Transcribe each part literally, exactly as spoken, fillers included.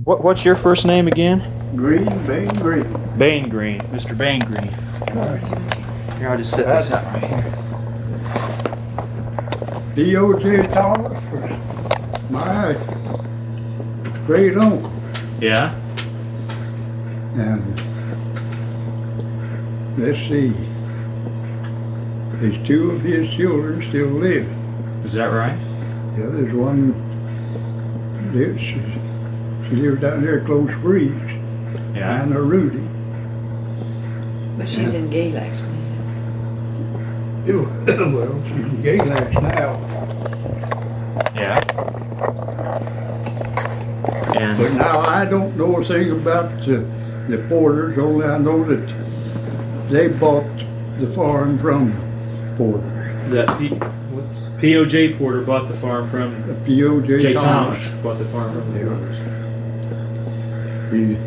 What What's your first name again? Green, Bain Green. Bain Green, Mister Bain Green. Right. Here, I'll just set this out right here. P O J Thomas was my great uncle, Yeah. and let's see, there's two of his children still live. Is that right? Yeah, there's one. Lives, she, she lives down there close Breeze. Yeah. And a Rudy. But she's Yeah. in Galax now. Well, she's in Galax now. Yeah. But And now I don't know a thing about the, the Porters, only I know that they bought the farm from Porters. that P, whoops, P O J Porter bought the farm from The P O J J. Thomas. Thomas. Bought the farm from the Yeah. Porters. He,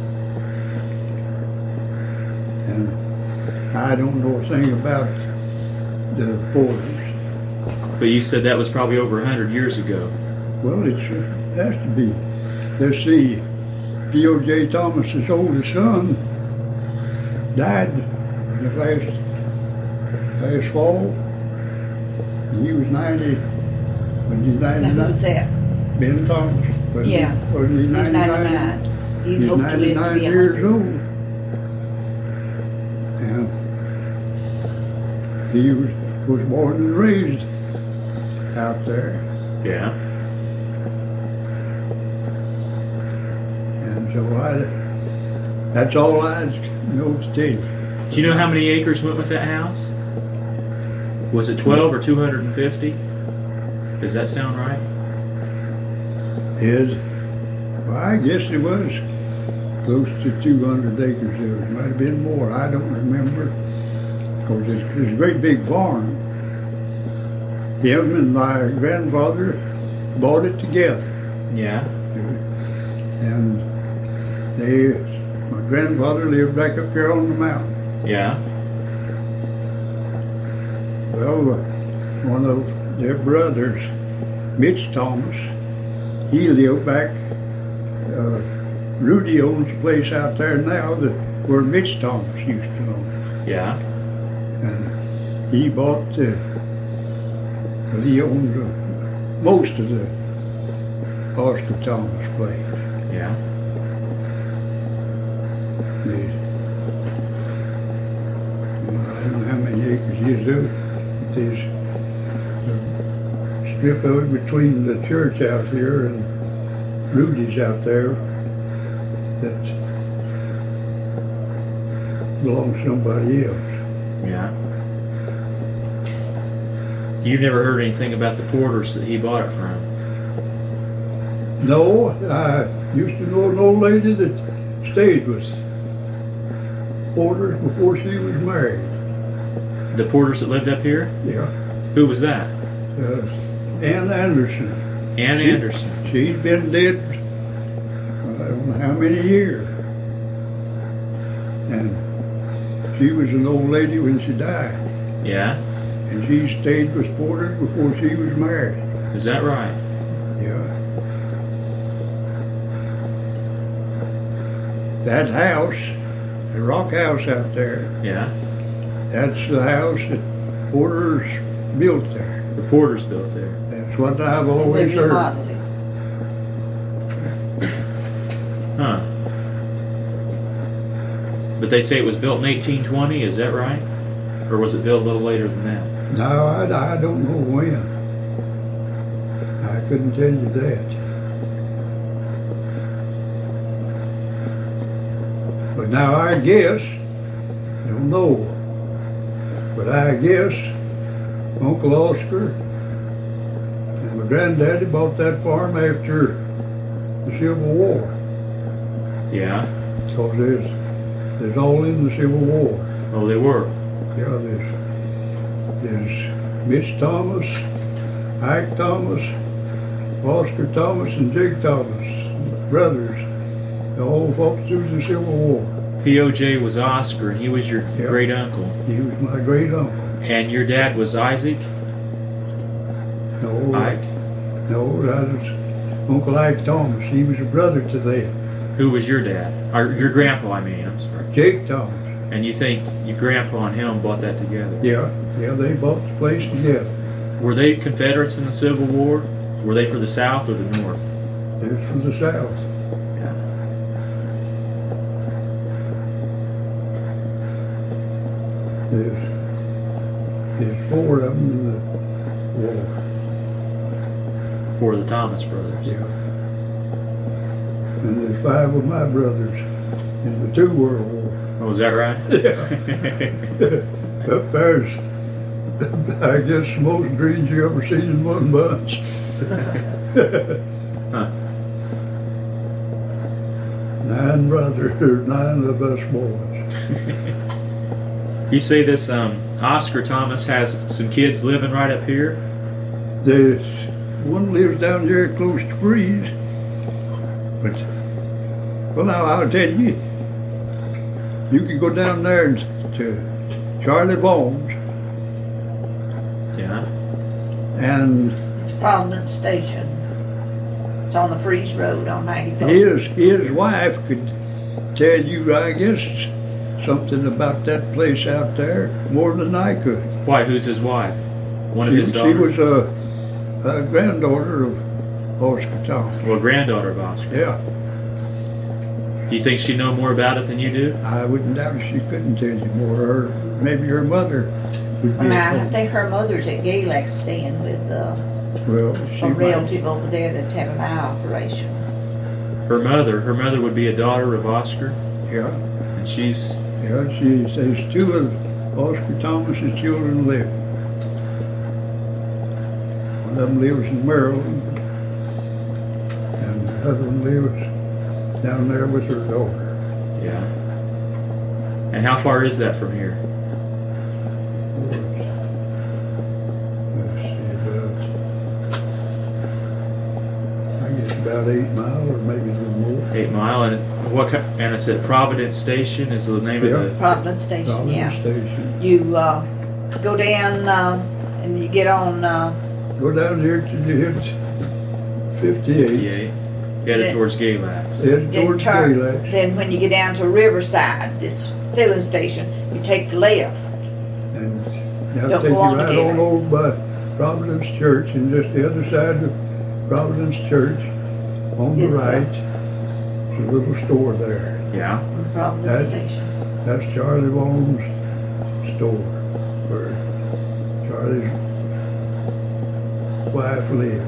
and I don't know a thing about the Porters. But you said that was probably over a hundred years ago. Well, it has to be. Let's see, P O J Thomas's oldest son died the last last fall. He was ninety. When he Now, who's ninety-nine. that? Ben Thomas. Was Yeah. He, was he He's ninety-nine? ninety-nine. He He's hoped to live to ninety-nine be a years hundred. old. And he was, was born and raised out there. Yeah. And so I, that's all I know to tell you. Do you know how many acres went with that house? Was it twelve or two hundred and fifty? Does that sound right? His, well, I guess it was close to two hundred acres. There might have been more. I don't remember. Because it's, it's a great big farm. Him and my grandfather bought it together. Yeah. And they, my grandfather lived back up here on the mountain. Yeah. Well, uh, one of their brothers, Mitch Thomas, he lived back, uh, Rudy owns a place out there now that where Mitch Thomas used to own. Yeah. And he bought, uh, well, he owned uh, most of the Oscar Thomas place. Yeah. They, well, I don't know how many acres he is, but there's a strip of it between the church out here and Rudy's out there that belongs to somebody else. Yeah. You've never heard anything about the Porters that he bought it from? No, I used to know an old lady that stayed with Porters before she was married. The Porters that lived up here? Yeah, Who was that? uh, Ann Anderson. Ann She- Anderson. She's been dead, I don't know how many years. And she was an old lady when she died. Yeah. And she stayed with Porter before she was married. Is that right? Yeah. That house, the rock house out there, Yeah. that's the house that Porter's built there. The Porters built there. That's what I've They always heard. remodeled it. Huh. But they say it was built in eighteen twenty, is that right? Or was it built a little later than that? No, I, I don't know when. I couldn't tell you that. But now I guess, don't know, but I guess Uncle Oscar and my granddaddy bought that farm after the Civil War. Yeah. Because there's, there's all in the Civil War. Oh, they were. Yeah, there's, there's Mitch Thomas, Ike Thomas, Oscar Thomas, and Jig Thomas, brothers. They all fought through the Civil War. P O J was Oscar, and he was your Yeah. great uncle. He was my great uncle. And your dad was Isaac? No, Ike? no, that was Uncle Ike Thomas. He was a brother to them. Who was your dad? Or your grandpa, I mean, I'm sorry. Jake Thomas. And you think your grandpa and him bought that together? Yeah, yeah, they bought the place together. Were they Confederates in the Civil War? Were they for the South or the North? It was from the South. Yeah. There's, there's four of them in the war. For the Thomas brothers. Yeah. And there's five of my brothers in the two World War. Oh, is that right? Yeah. Up there's, I guess, the most greens you ever seen in one bunch. Huh. Nine brothers, nine of us boys. You say this um, Oscar Thomas has some kids living right up here? There's one lives down there close to Freeze. But, well, now I'll tell you, you can go down there to Charlie Vaughn's Yeah. and It's Providence Station. It's on the Freeze Road on ninety-four. his his wife could tell you, I guess, something about that place out there more than I could. Why, who's his wife? One of She, his she daughters? was a, a granddaughter of Oscar Thomas. Well, granddaughter of Oscar. Yeah, Do you think she'd know more about it than you do? I wouldn't doubt she couldn't tell you more. Her, maybe her mother would be. Well, at I home. think her mother's at Galax staying with uh, Well, she a might. relative over there that's having an eye operation. Her mother, her mother would be a daughter of Oscar, Yeah, and she's, yeah. She says two of Oscar Thomas's children live. One of them lives in Maryland, and the other one lives down there with her daughter. yeah. And how far is that from here? Let's see, about, I guess about eight miles or maybe a little more. Eight Mile, and what? ki- And it's at Providence Station is the name Yeah. of the. Providence Station, Providence yeah. Station. You uh, go down uh, and you get on. Uh, Go down here till you hit fifty-eight, fifty-eight, headed Then- towards Galax. head then towards turn. Galax, Then when you get down to Riverside, this filling station, you take the left. and now Don't take you go on to right on Galax. over by Providence Church, and just the other side of Providence Church, on the Yes, sir. right, there's a little store there. Yeah. Providence That's- Station. That's Charlie Vaughn's store, where Charlie's wife lives.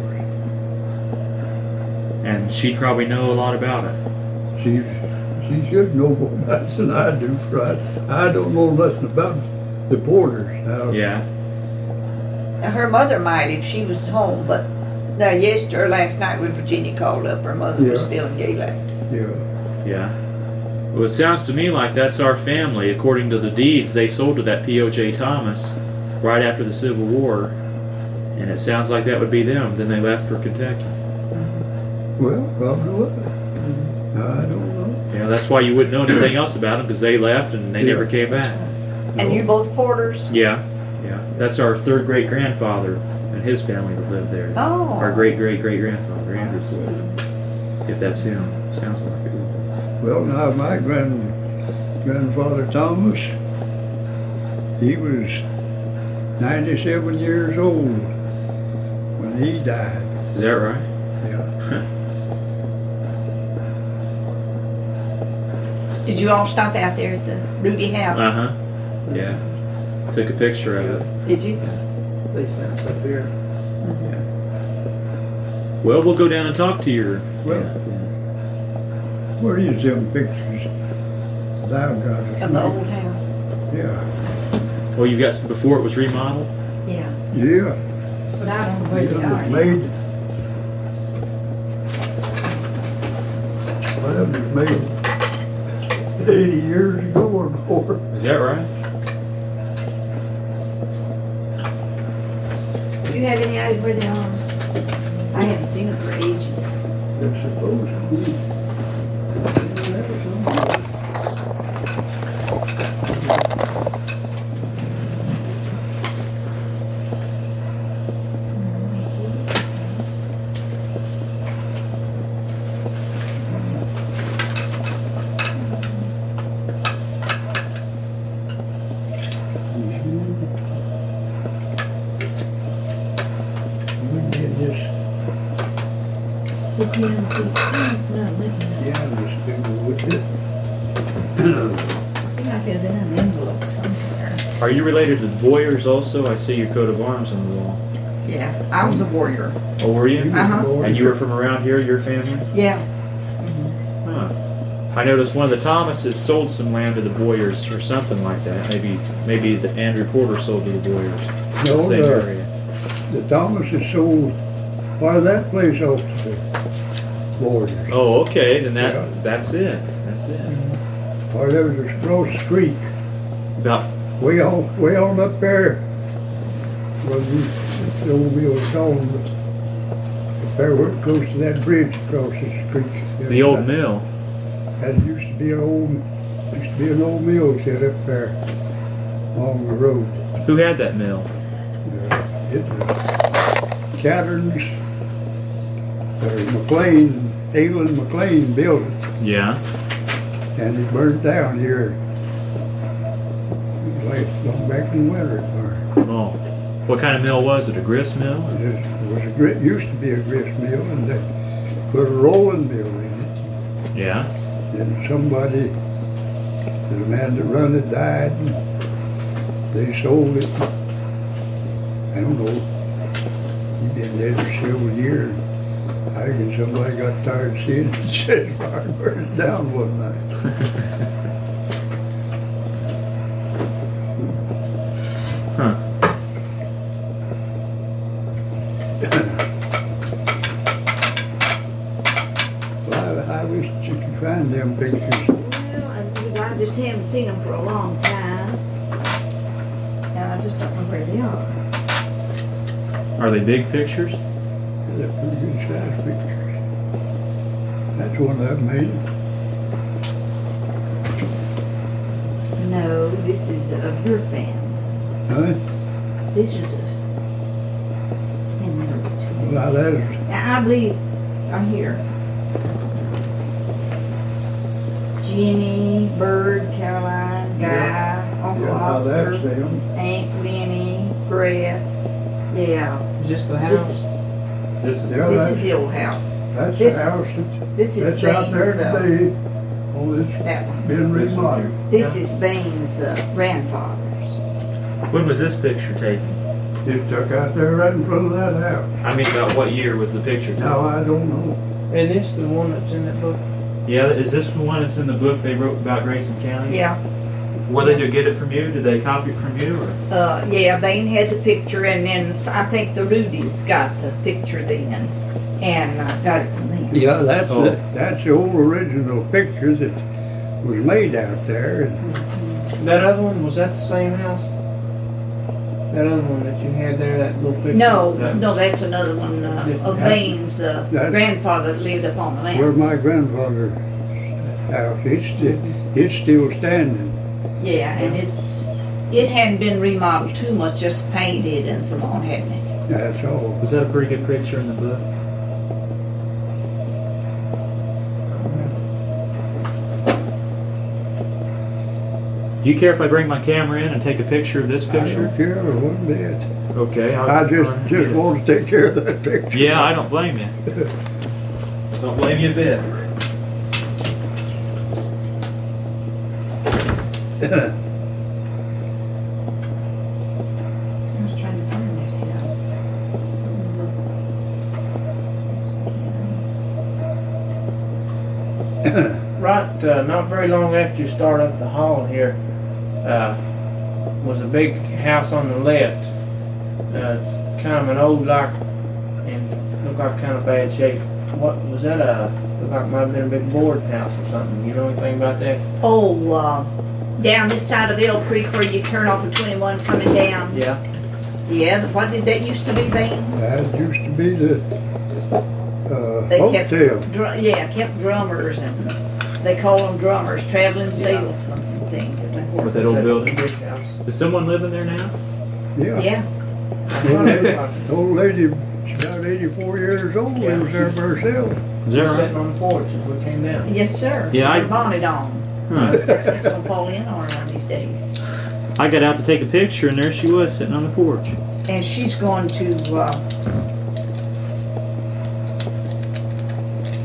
And she'd probably know a lot about it. She, she should know more about it than I do, for I, I don't know nothing about the Porters now. Yeah. Now her mother might if she was home, but now yesterday or last night when Virginia called up, her mother was Yeah. still in Galax. Yeah, Yeah. Well, it sounds to me like that's our family. According to the deeds, they sold to that P O J Thomas right after the Civil War, and it sounds like that would be them. Then they left for Kentucky. well, probably was. I don't know. Yeah, that's why you wouldn't know anything else about them, because they left and they Yeah. never came back. And you both Porters? Yeah, yeah. That's our third great grandfather and his family that lived there. Oh. Our great great great grandfather, I Andrew see. Floyd. If that's him, sounds like it. Well, now my grand grandfather Thomas, he was ninety-seven years old when he died. Is that right? Yeah. Did you all stop out there at the Rudy house? Uh huh. Yeah. Took a picture of it. Did you? They sent us up here. Well, we'll go down and talk to your. Well, yeah. where is them pictures thou got? Of the old house? Yeah. Well, you got some before it was remodeled. Yeah. Yeah. But I don't know where It they was are now. made. Well, it was made eighty years ago or more. Is that right? Do you have any idea where they are? I haven't seen them for ages. They're supposed to be. Yeah, see, I'm not looking at Yeah, just do with it. it. Seems like it's in an envelope somewhere. Are you related to the Boyers also? I see your coat of arms on the wall. Yeah, I was a warrior. Oh, were you? Uh-huh. And you were from around here, your family? Yeah. Huh. I noticed one of the Thomases sold some land to the Boyers or something like that. Maybe maybe the Andrew Porter sold to the Boyers. No, the same the- area. The Thomas is sold, why that place off to the Warriors. Oh, okay. Then that Yeah. that's it. That's it. Or there was a Ross Creek, About way on, way on up there. Well, you, the old mill was called, but up there where it goes to that bridge across this creek. the old mill. That used to be an old, used to be an old mill set up there along the road. Who had that mill? Uh, It was Caterns, or McLean, England McLean built it, Yeah. and it burned down here. It was like long back in the winter it burned. Oh. What kind of mill was it? A grist mill? It was- it was a grit, used to be a grist mill, and they put a rolling mill in it. Yeah. And somebody, the man that run it died, and they sold it. I don't know. He been dead for several years. I reckon somebody got tired of seeing it and set his fire and burned it down one night. Huh. Well, I, I wish you could find them pictures. Well, I, I just haven't seen them for a long time. And I just don't know where they are. Are they big pictures? They're pretty good size pictures. That's one of them, ain't it? No, this is of your family. Huh? This is a. And Well, that is, now, I believe, right here. Jenny, Bird, Caroline, Guy, Uncle yeah, now Oscar, that's them. Aunt Lenny, Brett. Yeah, Is this the this house? is, This is Yeah, this that's- is the old house. That's This the is- house that, This is that's out there Baines, uh, today. Oh, it's that one. been remodeled. This is Baines' uh, grandfather's. When was this picture taken? It took out there right in front of that house. I mean, about what year was the picture taken? Now, I don't know. And this the one that's in that book? Yeah, is this the one that's in the book they wrote about Grayson County? Yeah. Where they did get it from you? Did they copy it from you? Or? Uh, yeah, Bain had the picture, and then s- I think the Rudy's got the picture then, and I got it from them. Yeah, that's, Oh. the, that's the old original picture that was made out there. And That other one, was that the same house? That other one that you had there, that little picture? No, That- no, that's another one uh, of That- Bain's uh, that- grandfather that lived up on the where mountain. my grandfather's house, it's, sti- it's still standing. Yeah, and it's it hadn't been remodeled too much, just painted and so on, hadn't it? That's all. Was that a pretty good picture in the book? Do you care if I bring my camera in and take a picture of this I picture? don't care one bit. Okay. I'll, I just, just want to take care of that picture. Yeah, I don't blame you. Don't blame you a bit. I was trying to find that house. Right, uh, not very long after you start up the hall here, uh, was a big house on the left. Uh, it's kind of an old, like, and looked like kind of bad shape. What was that? A looked like it might have been a big board house or something. You know anything about that? Oh, uh, down this side of Elk Creek where you turn off of twenty-one coming down. Yeah. Yeah, the- what did that used to be, Bain? That used to be the, uh, They kept, hotel. dr- yeah, kept drummers, and they call them drummers, traveling salesmen and things. And of With course, that old It's a building? Big house. Does someone live in there now? Yeah. yeah, Old lady, old lady, she's about eighty-four years old, Yeah. lives there by herself. Is that Sitting right? on the porch as we came down. yes, sir. Yeah, I- With a bonnet on. Huh. That's what's gonna fall in on her one of these days. I got out to take a picture, and there she was sitting on the porch. And she's going to, uh,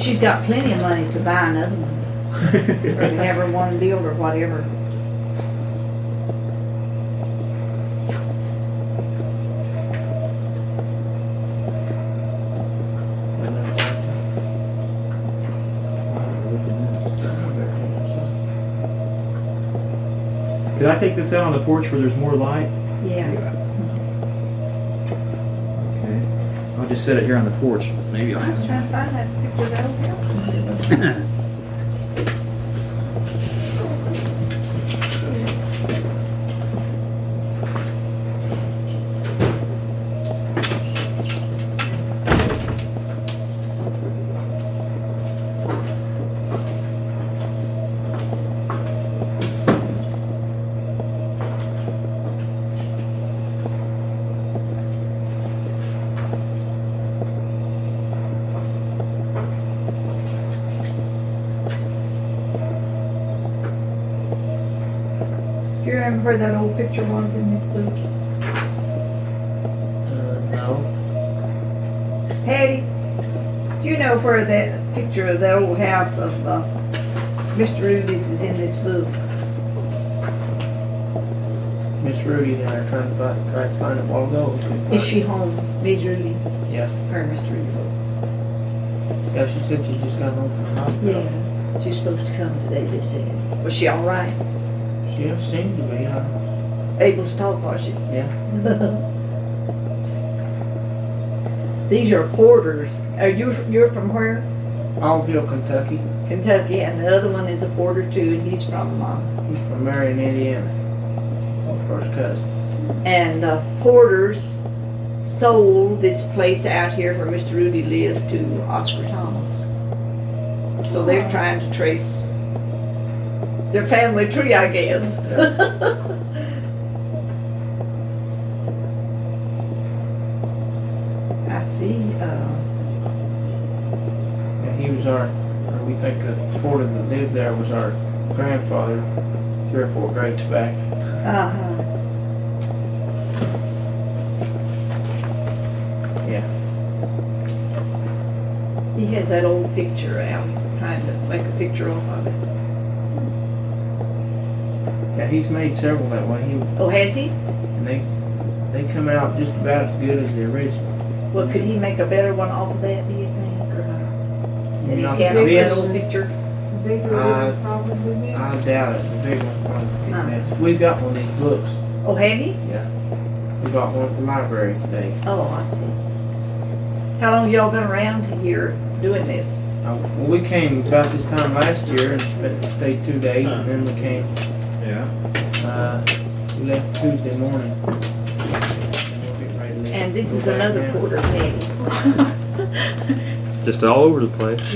She's got plenty of money to buy another one, or to have her one built or whatever. Could I take this out on the porch where there's more light? Yeah. Okay. I'll just set it here on the porch. Maybe I'll I was have trying to find that picture of that old house. Do you remember where that old picture was in this book? Uh, no. Hattie, do you know where that picture of that old house of uh, Mister Rudy's is in this book? Miss Rudy and I are trying to find, try to find it a while ago. Is she home, Miss Rudy? Yeah. Or Mister Rudy? Yeah, she said she just got home from the hospital. Yeah. She's supposed to come today, they said. Was she all right? She seemed to be, huh? Able to talk, was she? Yeah. These are porters. Are you, you're from where? Allville, Kentucky. Kentucky, and the other one is a porter too, and he's from, uh, He's from Marion, Indiana. My first cousin. and the porters sold this place out here where Mister Rudy lived to Oscar Thomas. So they're trying to trace their family tree, I guess. I see, uh, And he was our, uh, we think the porter that lived there was our grandfather, three or four grades back. uh-huh. Yeah. He has that old picture out, trying to make a picture of it. Yeah, he's made several that way. He, Oh, has he? and they, they come out just about as good as the original. Well, could he make a better one off of that, do you think, or not? Did he Not have that this. old picture? Bigger Uh, one probably be. I doubt it. The big one probably No. be best. We've got one of these books. Oh, have you? We got one at the library today. Oh, I see. How long y'all been around here doing this? Uh, well, we came about this time last year and spent, stayed two days, and then we came, Yeah. uh, we left Tuesday morning. And we're getting ready to leave. And this Go is back another now. porter, Teddy. Just all over the place.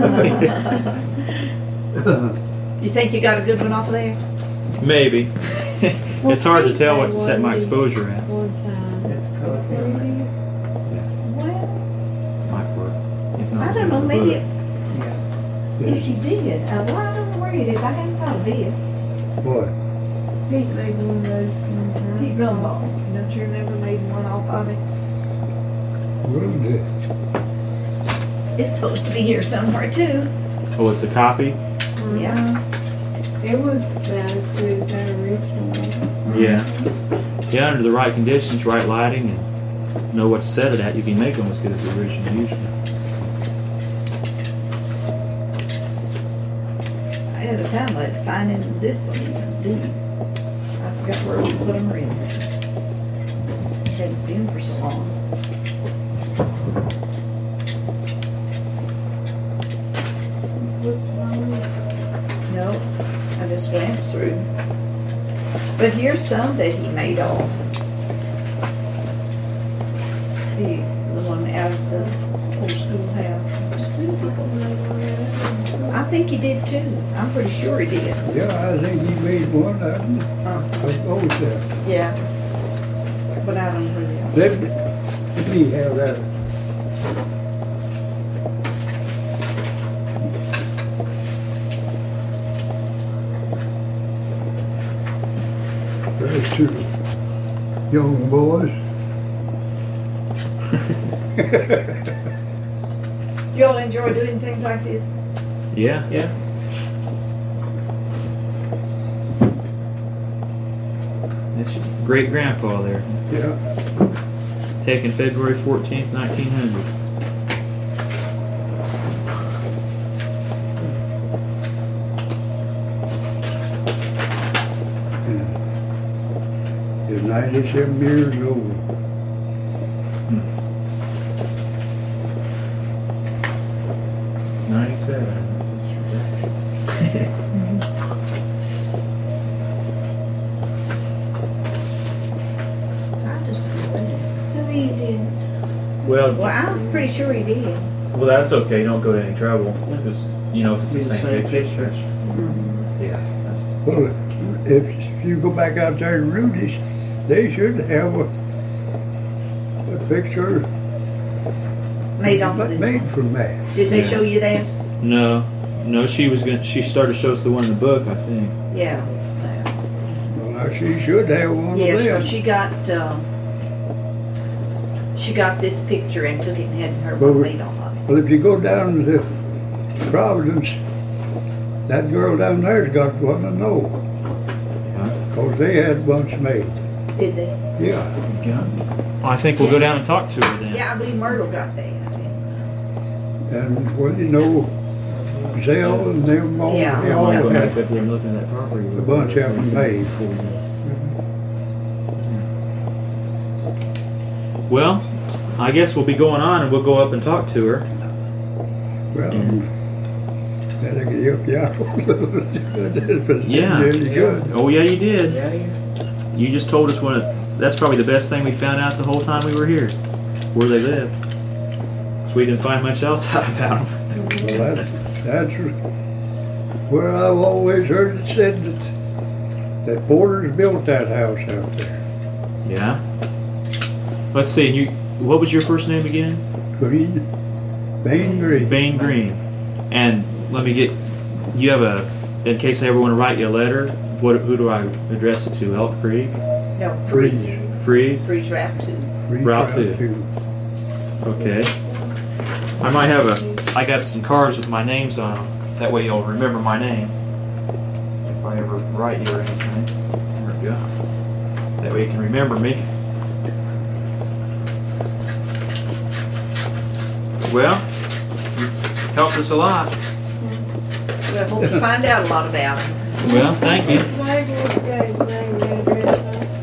You think you got a good one off of there? Maybe. It's hard to tell what to set my exposure at. One time. It's color filming. Well, Might work. If I not, don't know, maybe, it- Yeah. yes, he did. Uh, well, I don't know where it is. I hadn't thought of it. What? Pete made one of those one time. Pete Rumball. Don't you remember making one off of it? What is it? It's supposed to be here somewhere too. Oh, it's a copy? Yeah. Uh-huh. It was about as good as that original one. Yeah. Yeah, under the right conditions, right lighting, and know what to set it at, you can make them as good as the original usually. I had a time like finding this one, even these. I forgot where we put them in there. Hadn't seen them for so long. No, I just glanced through. But here's some that he made off. These, the one out of the old schoolhouse. I think he did too. I'm pretty sure he did. Yeah, I think he made one of them. Uh, Of those there. yeah. But I don't know who they are. Let me, let me have that. There's two young boys. Y'all enjoy doing things like this? Yeah. Yeah. That's your great grandpa there. Yeah. Taken February fourteenth, nineteen hundred. He's ninety-seven years old. ninety-seven. I just don't know. Who you did? Well, Well, I'm pretty sure he did. well, that's okay. You don't go to any trouble. Because, you know, if it's Be the the same, same picture. picture. Yeah. Well, if you go back out there to Rudy's, they should have a, a picture Made off of this made one. from that. Did they Yeah. show you that? No. No, she was going to, she started to show us the one in the book, I think. Yeah. Well, now she should have one Yes, of well, them. she got, uh, she got this picture and took it and had her Well, one we- made off of it. Well, if you go down to Providence, that girl down there's got one, I know. Huh? Cause they had bunch made. Did they? Yeah. I think we'll go down and talk to her then. Yeah, I believe Myrtle got that. And, well, you know, Zell and them all, Yeah, they I all might go back had up there and look at that property. a bunch of them made. Well, I guess we'll be going on and we'll go up and talk to her. Well, that'll help you out a little. That's been Yeah. really good. Oh, yeah, you did. Yeah, yeah. You just told us one of, that's probably the best thing we found out the whole time we were here, where they live. So we didn't find much else out about them. Well, that's, that's where I've always heard it said that, that Porter's built that house out there. Yeah. Let's see, you, what was your first name again? Green, Bain Green. Bain Green. And let me get, you have a, in case I ever want to write you a letter, what, who do I address it to? Elk Creek? No, Freeze. freeze. Freeze? Freeze Route two. Green Route two. Okay. I might have a, I got some cards with my names on them. That way you'll remember my name. If I ever write you or anything. There we go. That way you can remember me. Well, you helped us a lot. Well, hope to find out a lot about him. Well, thank you. This Waverly's got his name and address on it.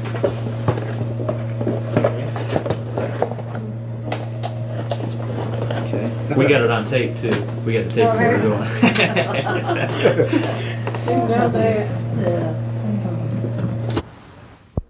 Okay. We got it on tape too. We got the tape recorder going. Didn't know that. Yeah.